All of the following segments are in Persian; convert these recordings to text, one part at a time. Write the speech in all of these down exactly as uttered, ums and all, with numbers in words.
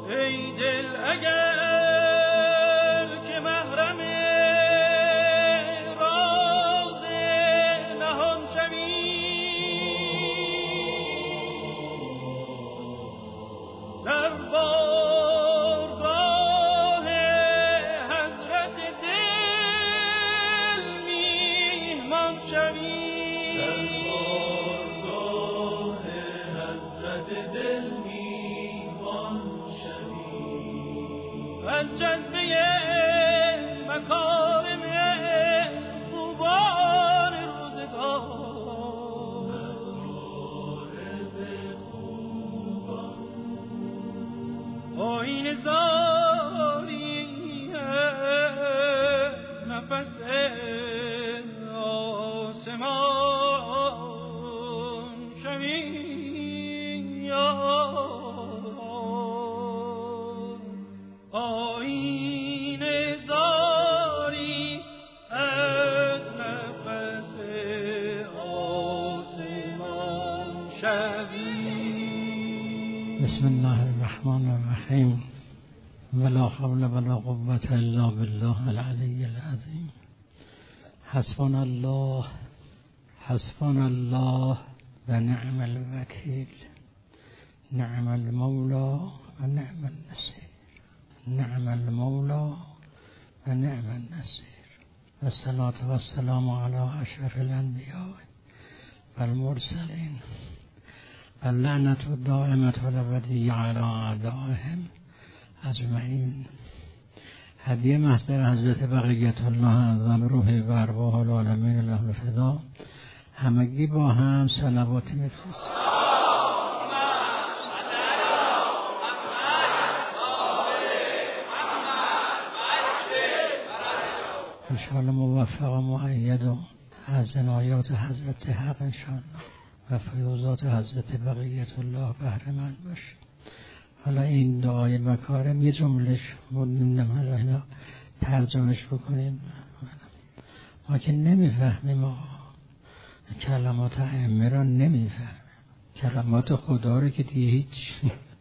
ای دل اگر که محرم راز نهان شوی، در بارگاه حضرت دل میهمان شوی، در بارگاه حضرت دل میهمان شوی، از جذبه مکارم خوبان روزگار، آیین زاری از نفس آسمان شوی، آیین زاری از نفس آسمان شوی. بسم الله الرحمن الرحیم. ولا حول ولا قوة الا بالله العلی العظیم. حسبنا الله حسبنا الله و نعم الوکیل، نعم المولا و نعم النصیر، نعم المولا و نعم النصیر. الصلاة والسلام علی اشرف الانبیاء و المرسلین و اللعنة الدائمة الابدیة علی اعدائهم اجمعین. هدیه محضر حضرت بقیت الله اعظم روح و ارواح العالمین له الفدا. همگی با هم صلوات میفرستیم. انشاءالله موفق و مؤید و از عنایات حضرت حق انشاءالله و فیوزات حضرت بقیت الله بهره مند باشید. حالا این دعای مکارم یه جملهش بودیم، حالا اینا ترجمهش بکنیم. ما که نمیفهمیم، ما کلمات ائمه را نمیفهمیم، کلمات خدا رو که دیگه هیچ.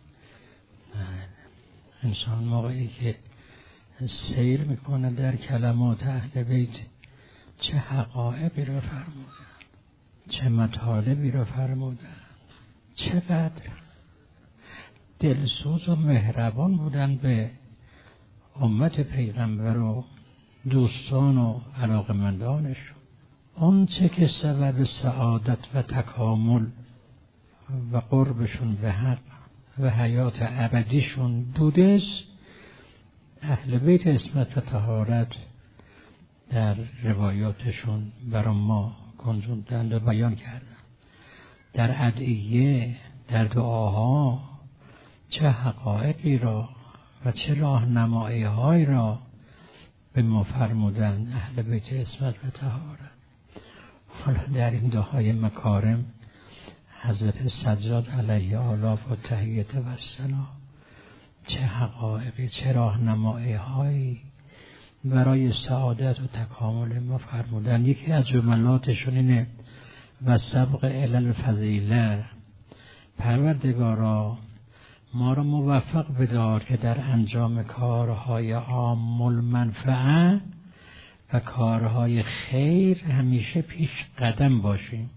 انسان موقعی که سیر میکنه در کلمات اهل بیت چه حقایقی را فرمودن، چه مطالبی را فرمودن، چقدر دلسوز و مهربان بودن به امت پیغمبر و دوستان و علاقمندانشون. اون چه که سبب سعادت و تکامل و قربشون به حق و حیات ابدیشون بوده، اهل بیت عصمت و طهارت در روایاتشون برای ما گنجوندند و بیان کردند. در ادعیه، در دعاها چه حقایقی را و چه راهنمایی های را به ما فرمودند اهل بیت عصمت و طهارت. حالا در این دعای مکارم حضرت سجاد علیه آلاف و تحییت و السلام چه حقایقی، چه راهنمایی هایی برای سعادت و تکامل ما فرمودند. یکی از جملاتشون اینه: و سبق الی الفضیله، پروردگارا ما را موفق بدار که در انجام کارهای عام المنفعه و کارهای خیر همیشه پیش قدم باشیم.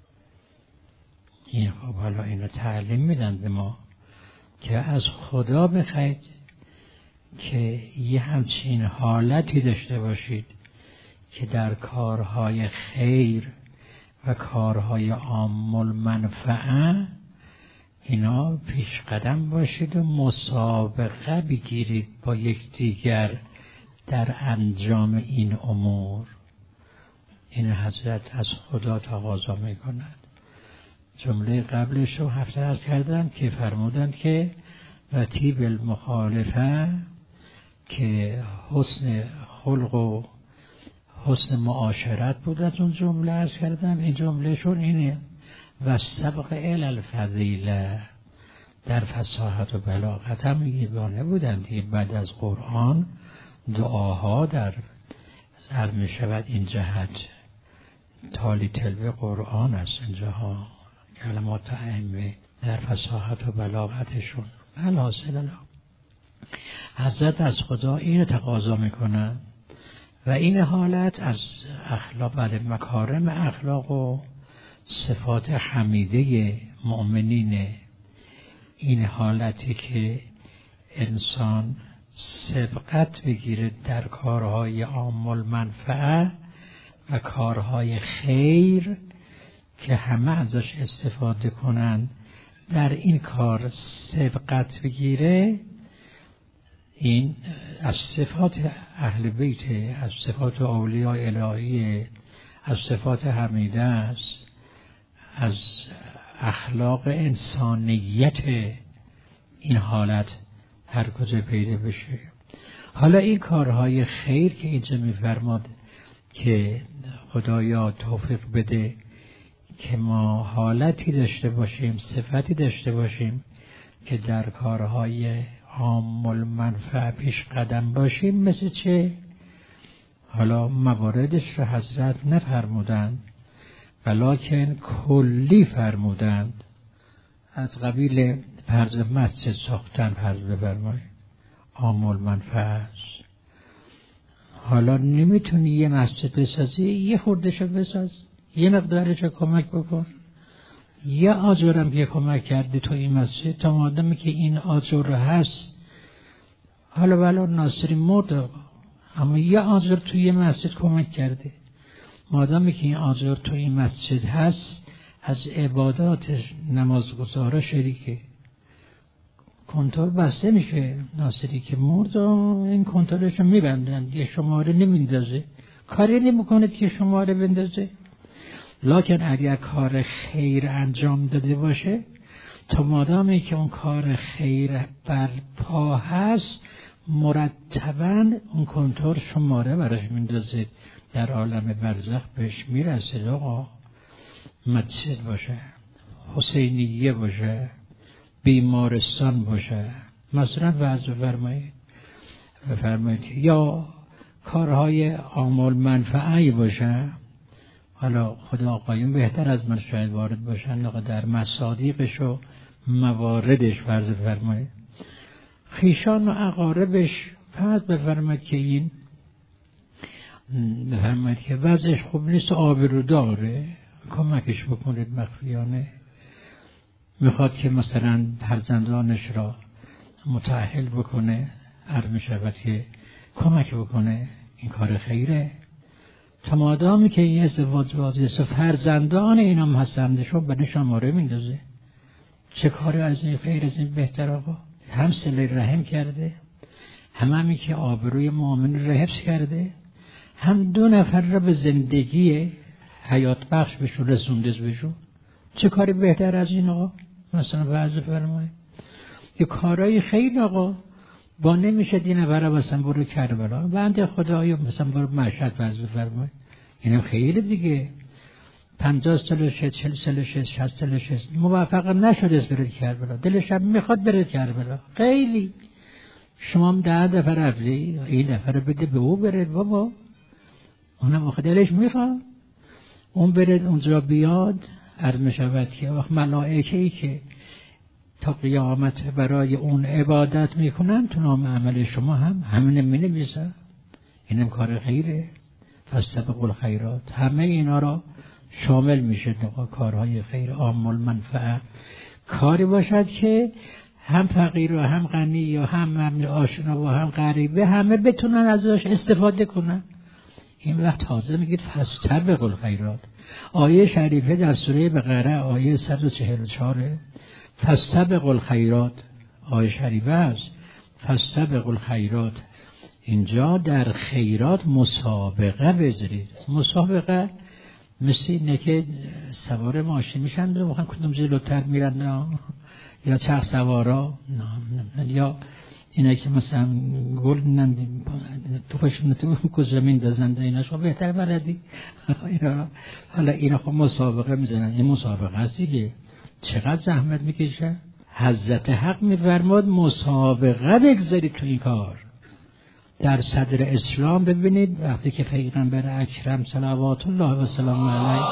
این خب حالا اینو تعلیم میدن به ما که از خدا بخواید که یه همچین حالتی داشته باشید که در کارهای خیر و کارهای عام المنفعه اینا پیش قدم باشید و مسابقه بگیرید با یکدیگر در انجام این امور. این حضرت از خدا تقاضا میکند. جمله قبلش رو هفته عرض کردم که فرمودند که و طیب المخالفه، که حسن خلق و حسن معاشرت بود. از اون جمله عرض کردم این جمله شون اینه: و سبق الی الفضیله، در فصاحت و بلاغت هم یگانه بودند. بعد از قرآن دعاها در سر می شود این جهت تالی تلو قرآن است. اینجاها کلمات ائمه در فصاحت و بلاغتشون. الحاصل حضرت از خدا این تقاضا میکنن و این حالت از اخلاق و مکارم اخلاق و صفات حمیده مؤمنین، این حالتی که انسان سبقت بگیره در کارهای عام المنفعه و کارهای خیر که همه ازش استفاده کنن، در این کار سبقت بگیره. این از صفات اهل بیت، از صفات اولیاء الهی، از صفات حمیده است، از اخلاق انسانیت این حالت هر کجا پیدا بشه. حالا این کارهای خیر که اینجا می‌فرماد که خدایا توفیق بده که ما حالتی داشته باشیم، صفتی داشته باشیم که در کارهای عام المنفعه پیش قدم باشیم. مثل چه؟ حالا مواردش رو حضرت نفرمودند ولکن کلی فرمودند. از قبیل فرض مسجد ساختن فرض بفرمایید عام المنفعه است. حالا نمیتونی یه مسجد بسازی، یه خوردشو بساز، یه مقدارشو کمک بکن. یه آجرم که کمک کرده تو این مسجد، تا مادمی که این آجر هست، حالا ولی ناصری مرد اما یه آجر تو یه مسجد کمک کرده، مادمی که این آجر تو این مسجد هست از عبادات نمازگزارا شریکه. کنترل بسته میشه، ناصری که مرد این کنترلش رو میبندن، یه شماره نمیندازه، کاری نمیکنه که شماره بندازه. لکن اگر کار خیر انجام داده باشه، تا مادامی که اون کار خیر بر پا هست، مرتباً اون کنترل شماره براش میندازه، در عالم برزخ بهش میرسه. آقا مسجد باشه، حسینیه باشه، بیمارستان باشه، مثلا وعظ بفرمایید بفرمایید یا کارهای عام المنفعه باشه. حالا خدا آقایون بهتر از من شاید وارد باشن در مصادیقش و مواردش فرض بفرمایید. خیشان و اقاربش فرض بفرمایید که این بفرمایید که وضعش خوب نیست، آبرو داره، کمکش بکنید مخفیانه. میخواد که مثلا فرزندانش را متأهل بکنه، عرض میشود که کمک بکنه، این کار خیره. تا مادامی که این ازدواج بازیست و فرزندان اینم هستندشون به شماره میندازه. چه کاری از این خیر از این بهتر آقا؟ هم صله رحم کرده، هم همی که آبروی مؤمن را حفظ کرده، هم دو نفر را به زندگی حیات بخش بشون رسونده بشون. چه کاری بهتر از این آقا؟ مثلا فرض فرمایید یه کارهای خیر آقا، با نمیشه دی نفره مثلا برو کربلا، بنده خدایا مثلا برو مشهد فرض بفرمایید، اینم خیلی دیگه. پنجاه سال شد، چهل سال شد، شصت سال شد، موفق نشد از برد کربلا، دلش هم میخواد برد کربلا. خیلی شما هم ده دفعه رفتی، این دفعه بده به او برد بابا، اونم آخه دلش میخواد اون برد اونجا بیاد. عرض میشود که وقت ملائکه‌ای که تا قیامت برای اون عبادت میکنن تو نام عمل شما هم همین می نویسن. اینم کار خیره، فاستبقوا الخیرات، همه اینا را شامل میشه. کارهای خیر عام المنفعه کاری باشد که هم فقیر و هم غنی یا هم هم آشنا و هم غریبه همه بتونن ازش استفاده کنن. این وقت تازه میگید فاستبقوا الخیرات. آیه شریفه در سوره بقره آیه صد و چهل و چهار، فاستبقوا الخیرات آیه شریفه است. فاستبقوا الخیرات، اینجا در خیرات مسابقه بذارید. مسابقه مثل اینه که سوار ماشین میشن و بخوان کدوم جلوتر میرن، نه یا چرخ سوارا، نه یا اینه که مثلا گل نن تو پشون تو کو زمین دزند، اینا شما بهتر بلدی اینا. حالا اینا خب مسابقه میزنن، این مسابقه است دیگه، چقدر زحمت میکشه. حضرت حق میفرماد مسابقه بگذارید تو این کار. در صدر اسلام ببینید وقتی که پیغمبر اکرم صلوات الله و سلام علیه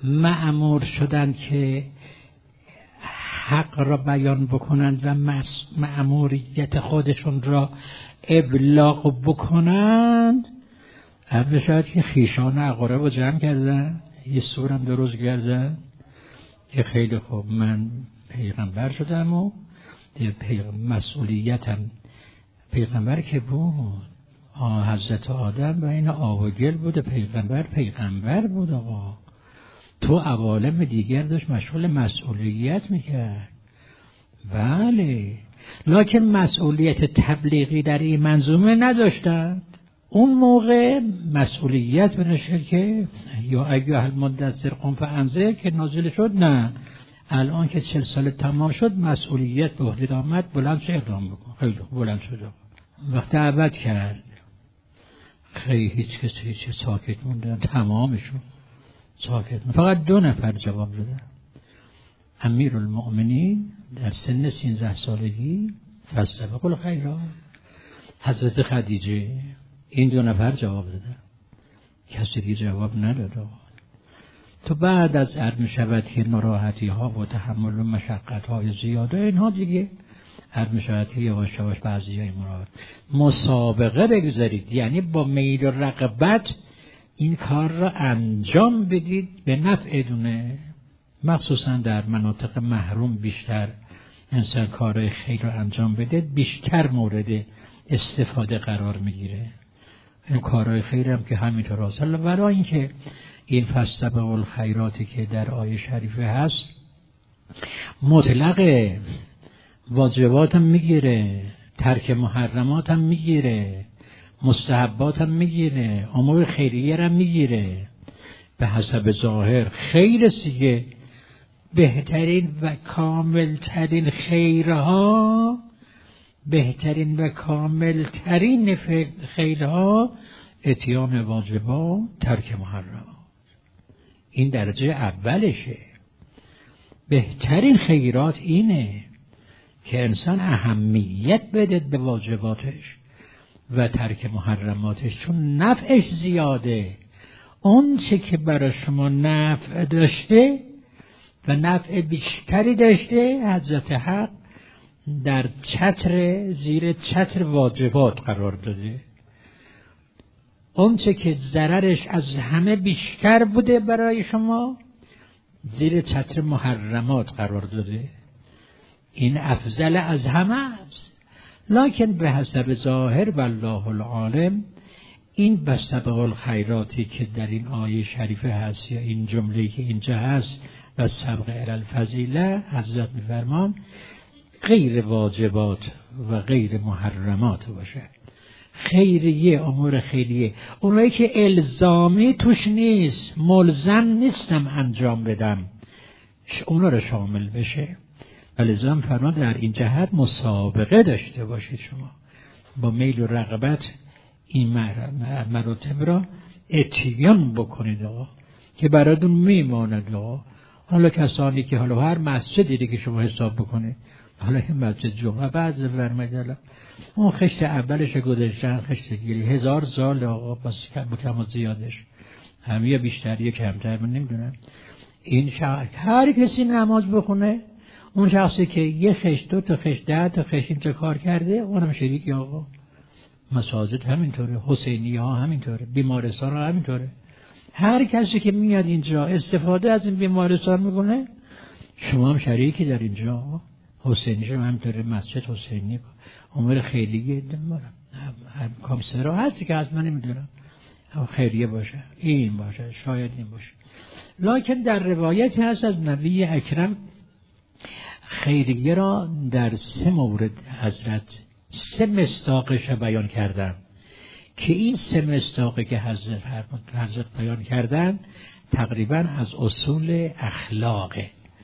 مأمور شدند که حق را بیان بکنند و مأموریت خودشون را ابلاغ بکنند، اول شاید که خیشان اقارب رو جمع کردن، یه سورم درست کردن که خیلی خوب من پیغمبر شدم و مسئولیتم پیغمبر که بود، حضرت آدم و این آب و گل بوده، پیغمبر پیغمبر بود. آقا تو عوالم دیگر داشت مشغول مسئولیت میکرد. بله، لکن مسئولیت تبلیغی در این منظومه نداشتند. اون موقع مسئولیت بنشه که یا ایها المدثر قم فانذر که نازل شد، نه الان که چل سال تمام شد مسئولیت به عهده آمد، بلند شو اقدام بکن. خیلی بلند شد. وقتی عبد کرد خیلی هیچ کسی هیچ ساکت موندن، تمامشون ساکت موندن. فقط دو نفر جواب دادن. امیرالمؤمنین در سن سیزده سالگی فاستبقوا الخیرات، حضرت خدیجه، این دو نفر جواب دادن، کسی دیگه جواب نداد. تو بعد از عرض می شود که ناراحتی ها و تحمل و مشقت های زیاده اینها دیگه عرض می شود که یواش یواش بعضی های مراد مسابقه بگذارید، یعنی با میل و رغبت این کار را انجام بدید به نفع دونه. مخصوصا در مناطق محروم بیشتر انسان کار خیر را انجام بده، بیشتر مورد استفاده قرار میگیره. این کارهای خیر هم که همینطور اصلا برای اینکه این فاستبقوا الخیراتی که در آیه شریفه هست مطلق واجبات هم میگیره، ترک محرمات هم میگیره، مستحبات هم میگیره، امور خیریه هم میگیره. به حسب ظاهر خیر سیگه بهترین و کاملترین خیرها، بهترین و کاملترین خیرها اتیان واجبات، ترک محرمات. این درجه اولشه. بهترین خیرات اینه که انسان اهمیت بده به واجباتش و ترک محرماتش، چون نفعش زیاده. اون چه که برای شما نفع داشته و نفع بیشتری داشته، حضرت حق در چتر زیر چتر واجبات قرار داده. اون چه که ضررش از همه بیشتر بوده برای شما، زیر چتر محرمات قرار داده. این افضل از همه است. لکن به حسب ظاهر والله العالم این فاستبقوا الخیراتی که در این آیه شریفه هست یا این جمله‌ای که اینجا هست و سبق الی الفضیله، حضرت می‌فرمان غیر واجبات و غیر محرمات باشه. خیریه، امور خیریه، اونایی که الزامی توش نیست، ملزم نیستم انجام بدم، اونا رو شامل بشه. ولذا فرمان در این جهت مسابقه داشته باشید، شما با میل و رغبت این مراتب را اتیان بکنید آقا که براتون میماند. آقا حالا کسانی که حالا هر مسجدی که شما حساب بکنید، حالا این مسجد جمعه بعض فرمایدالا اون خشت اولش گذاشتن، خشت گیری هزار سال آقا، بس کم و زیادش هم یا بیشتر یا کمتر من نمیدونم. این شخص هر کسی نماز بخونه، اون شخصی که یه خشت دو تا خشت ده تا خشت اینجا کار کرده اونم شریکی آقا. مساجد همینطوره، حسینی ها همینطوره، بیمارستان ها همینطوره. هر کسی که میاد اینجا استفاده از این بیمارستان میکنه، شما هم شریکی در اینجا. حسینی شما همینطوره، مسجد حسینی، امور خیلیه کامسرا هستی که از من نمیدونم خیریه باشه، این باشه، شاید این باشه. لکن در روایتی هست از نبی اکرم خیریه را در سه مورد حضرت سه مصداقش بیان کردن که این سه مصداقی که حضرت حضرت بیان کردن تقریبا از اصول اخلاق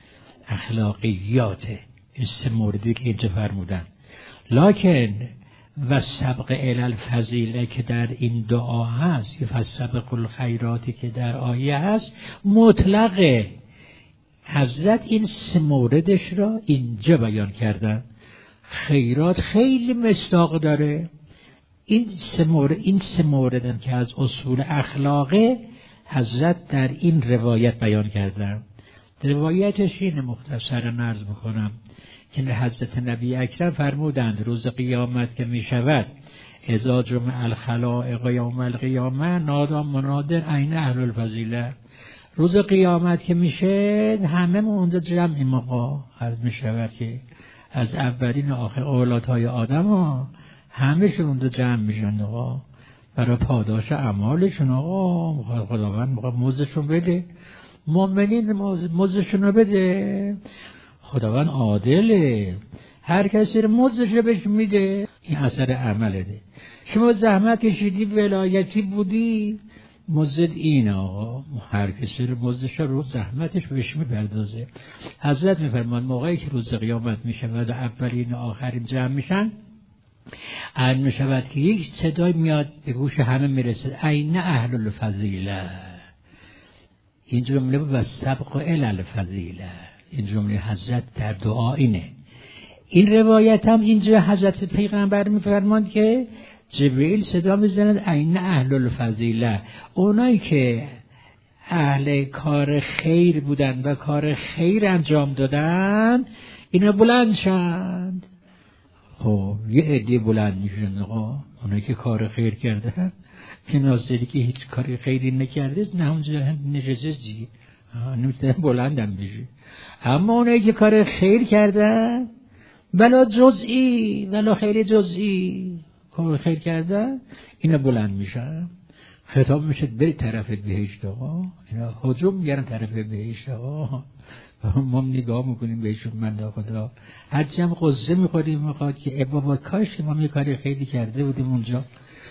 اخلاقیاته. این سه موردی که اینجا فرمودن. لکن و سبق الی الفضیله که در این دعا هست، یا فاستبقوا الخیراتی که در آیه هست، مطلقه. حضرت این سه موردش را اینجا بیان کردن. خیرات خیلی مصداق داره. این سه مورد این سه موردن که از اصول اخلاقه، حضرت در این روایت بیان کردن. روایتش این مختصر عرض میکنم که حضرت نبی اکرم فرمودند روز قیامت که می شود اذا جمع الخلائق یوم القیامه نادى مناد این اهل الفضیله. روز قیامت که میشه همه اونجا جمع موقع عرض می شود که از اولین آخر اولادهای آدم ها همه شون اونجا جمع میشن آقا برای پاداش اعمالشون. آقا خداوند میخواد موزشون بده، مؤمنین موزشون رو بده. خداوند عادله، هر کسی رو موزش رو بهش میده. این اثر عمله ده. شما زحمت کشیدی ولایتی بودی مزد این آقا، هر کسی رو موزش رو زحمتش بهش میپردازه. حضرت میفرمان موقعی که روز قیامت میشه و اولین و آخرین جمع میشن عرض میشود که یک صدای میاد به گوش همه میرسه این اهل الفضیله. این جمله و سبق الی الفضیله، این جمله حضرت در دعا اینه. این روایت هم اینجا حضرت پیغمبر میفرماند که جبرئیل صدا میزند این اهل الفضیله، اونایی که اهل کار خیر بودن و کار خیر انجام دادن اینا بلند شند. خب یه عده بلند میشن آقا، اونایی که کار خیر کردن، که ناصری که هیچ کاری خیری نکرده نه اونجا نشسته جی نمیتونه بلندم بشه. اما اونایی که کار خیر کردن ولا جزئی ولا خیر جزئی کار خیر کردن اینا بلند میشن. خطاب میشه بری طرف بهشت آقا، اینا هجوم میگن طرف بهشت آقا. ما نگاه میکنیم بهشون من خدا هرچی هم قصه میخوریم میخواد که ای بابا کاش ما یه کاری خیلی کرده بودیم اونجا.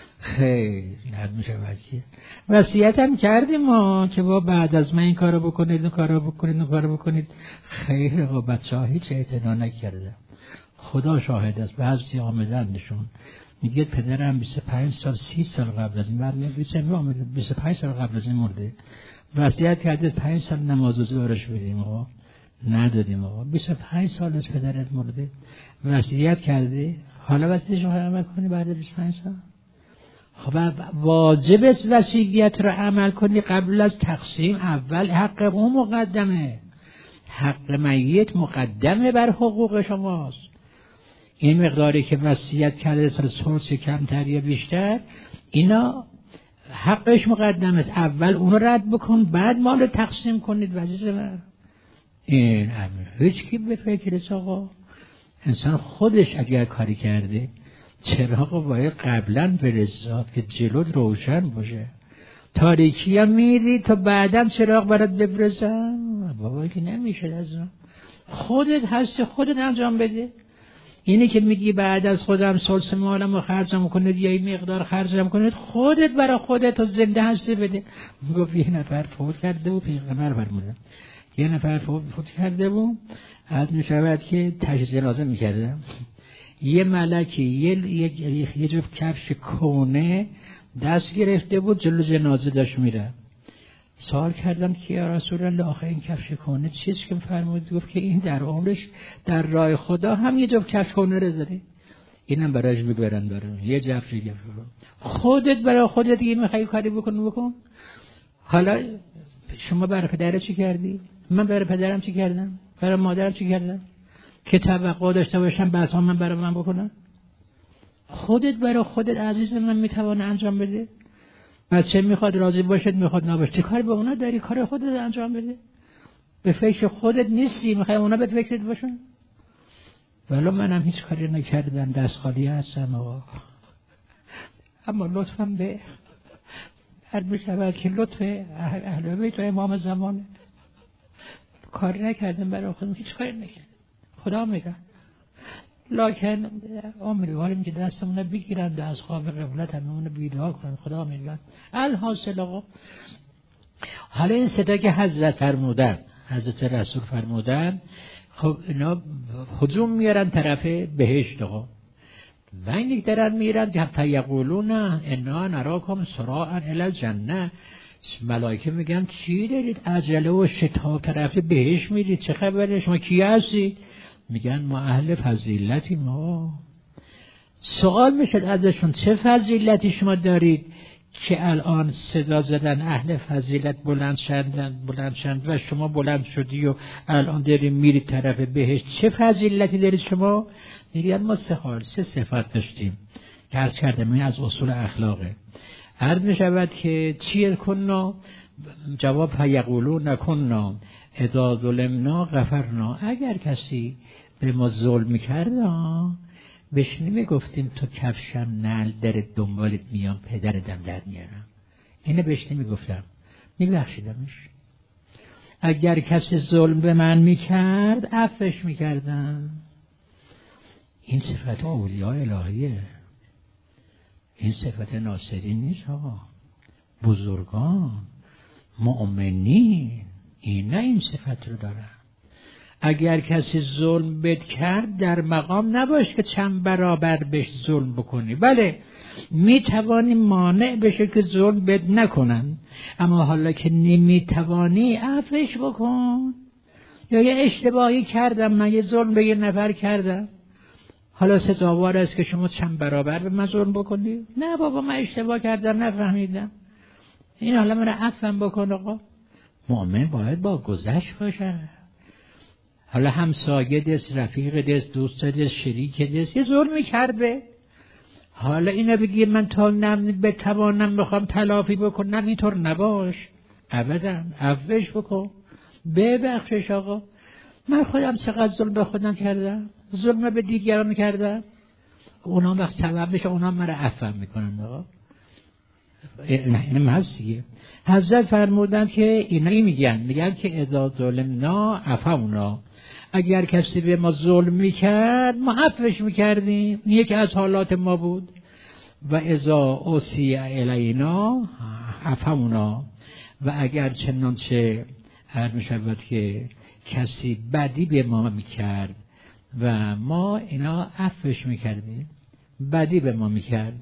خیر نرد میشه وکی وصیت هم کردیم ما که با بعد از من این کارو بکنید این کارو بکنید این کارو بکنید. خیر آقا بچه ها هیچ اعتنا نکرده. خدا شاهد است. بعضی آمدن نشون میگه پدرم بیست و پنج سال سی سال قبل از این برمیاد بیست و پنج سال قبل از این مرده، وصیت کرده پنج سال نماز روزه براش بدیم آقا ندادیم آقا. بیست و پنج سال از پدرت مرده وصیت کرده، حالا وصیتش رو عمل کنی بعد بیست و پنج سال؟ خب واجب است وصیت رو عمل کنی قبل از تقسیم. اول حق اون مقدمه، حق میت مقدمه بر حقوق شماست. این مقداری که وصیت کرده سال سورس کمتر یا بیشتر اینا حقش مقدم است. اول اون رو رد بکن بعد مال تقسیم کنید وظیفه بر این امر. هیچ کی به فکرش آقا انسان خودش اگر کاری کرده چراغ باید قبلا فرستاد که جلوت روشن باشه. تاریکی هم میری تا بعدم چراغ برات بفرستم بابا که نمیشه. از خودت هستی خودت انجام بده. اینی که میگی بعد از خودم سلس مالم رو خرجم کنید یا این مقدار خرجم کنید، خودت برای خودت تو زنده هستی بده. میگفت یه نفر فوت کرده و پیغمبر فرمودن یه نفر فوت کرده و حد میشود که تشییع جنازه میکرده. یه ملکی یه, یه, یه جفت کفش کونه دست گرفته بود جلو جنازه داشت میره. سوال کردم که یا رسول الله آخه این کفش کونه چیست که فرمود؟ گفت که این در عمرش در راه خدا هم یه جفت کفش کونه رو زده، اینم برایش بگبرن داره یه جفت دیگه. خودت برای خودت دیگه میخوای کاری بکن بکن. حالا شما برای پدرت چی کردی؟ من برای پدرم چی کردم؟ برای مادرم چی کردم؟ که توقع داشته باشم بس ها من برای من بکنم؟ خودت برای خودت عزیز من میتوانه انجام بده. بچه میخواد راضی باشد میخواد نباشه، چه کار به اونا داری؟ کار خودت انجام بده. به فکر خودت نیستی میخوای اونا به فکرت باشن؟ ولی منم هیچ کاری نکردم دست خالی هستم آقا. اما لطفم به هر بشود که لطف اهل بیت و امام زمانه کاری نکردم برای خودم، هیچ کاری نکردم. خدا میگه لکن امیدواریم که دستمون بگیرند از خواب قبلت همون بیدار کنن. خدا میگه الحاصل آقا حالا این صدا که حضرت فرمودن حضرت رسول فرمودن خب اینا هجوم میارن طرف بهشت آقا و این دارن میرن که حتی یقولون انا نراکم سراعا الی الجنه. ملائکه میگن چی دارید عجله و شتاب طرف بهشت میرید؟ چه خبره؟ شما کی هستی؟ میگن ما اهل فضیلتی. ما سوال میشد ازشون چه فضیلتی شما دارید که الان صدا زدن اهل فضیلت بلند شدن بلند شدن و شما بلند شدی و الان داری میری طرف بهشت، چه فضیلتی دارید شما؟ میگن ما سه حال سه صفت داشتیم که عرض کردم این از اصول اخلاقه. عرض می شود که چیه کننا؟ جواب فیقولون نکننا اذا ظلمنا غفرنا. اگر کسی به ما ظلم کرد بهش نمی گفتیم تو کفشم نل در دنبالت میام پدردم در میارم، اینه بهش نمی گفتم، می بخشیدمش. اگر کسی ظلم به من میکرد عفوش میکردم. این صفت اولیاء الهیه، این صفت ناصری نیست آقا. بزرگان مؤمنین این نه این صفت رو دارن. اگر کسی ظلم بد کرد در مقام نباش که چند برابر بهش ظلم بکنی. بله میتوانی مانع بشه که ظلم بد نکنن، اما حالا که نمیتوانی عفوش بکن. یا یه اشتباهی کردم من، یه ظلم به یه نفر کردم، حالا سزاوار است که شما چند برابر به من ظلم بکنی؟ نه بابا من اشتباه کردم نفهمیدم، این حالا من عفوم بکن. آقا مؤمن باید با گذشت باشه. حالا همسایه دست، رفیق دست، دوست دست، شریک دست یه ظلمی کرده، حالا اینو بگی من تا نم بتوانم بخوام تلافی بکنم، اینطور نباش ابدا. عفوش بکن، ببخشش. آقا من خودم چقدر ظلم به خودم کردم، ظلم به دیگران کردم، اونا وقت سبب بشه اونا مرا عفو میکنن. آقا این هستیه. حضرت فرمودن که اینایی میگن میگن که اذا ظلمنا عفونا، اگر کسی به ما ظلم میکرد ما عفوش میکردیم، این یکی از حالات ما بود. و اذا اوصی الینا عفونا، و اگر چنانچه هر میشود که کسی بدی به ما میکرد و ما اینا عفوش میکردیم. بدی به ما میکرد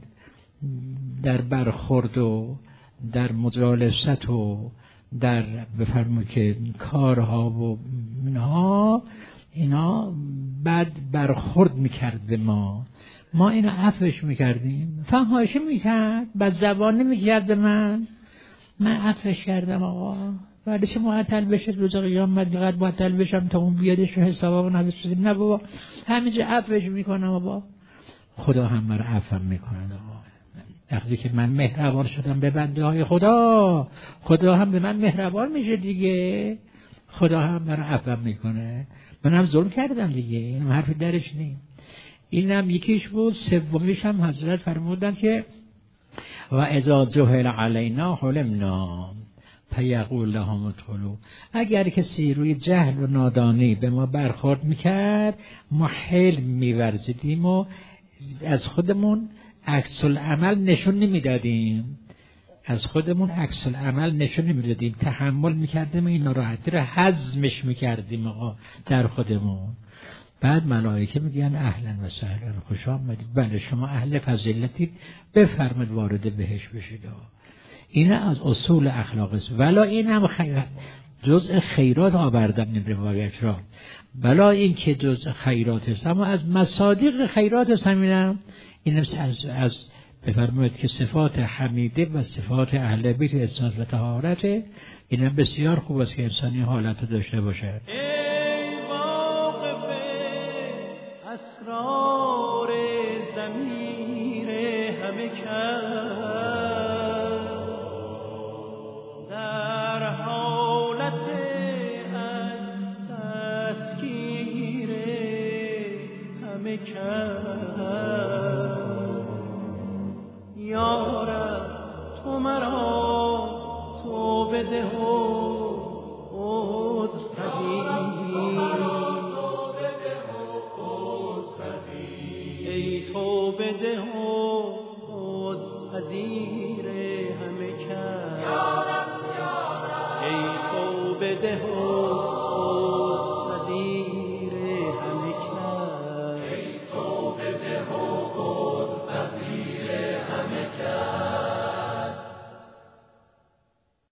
در برخورد و در مجالست و در بفرمایید که کارها و اینها، اینا بد برخورد میکرد به ما، ما اینو عفوش میکردیم. فحاشی میکرد، بد زبانی میکرد من، من عفوش کردم. آقا بعدش معطل بشه روز قیامت دیگه معطل بشم تا اون بیادش و حسابمون نبسازیم؟ نه بابا همینجا عفوش میکنم. بابا خدا هم مرا عفو میکنه. آقا وقتی که من مهربان شدم به بنده های خدا، خدا هم به من مهربان میشه دیگه، خدا هم مرا عفو میکنه. من هم ظلم کردم دیگه، اینم حرفی درش نیست. اینم یکیش بود. سومیش هم حضرت فرمودن که و اذا جهل علینا حلمنا فیقول لهم ادخلوا، اگر کسی روی جهل و نادانی به ما برخورد میکرد ما حلم میورزیدیم و از خودمون عکس العمل نشون نمیدادیم، از خودمون عکس العمل نشون نمیدادیم، تحمل میکردیم، این ناراحتی رو هضمش میکردیم آقا در خودمون. بعد ملائکه میگن اهلا و سهلا، خوش آمدید، بله شما اهل فضیلتید، بفرمایید وارد بهشت بشید. این از اصول اخلاق است. ولی این هم خیرات، جزء خیرات آوردم این روایت را، بلا این که جزء خیرات است، اما از مصادیق خیرات است. همینم این از از بفرمایید که صفات حمیده و صفات اهل بیت عصمت و طهارت، اینم بسیار خوب است که انسانی حالت داشته باشه. ای واقف اسرار ضمیر همه کس، در حالت دستگیر همه کس، یارب تو مرا تو بده و عذر پذیر، ای تو بده و عذر پذیر همه کس، ای تو بده و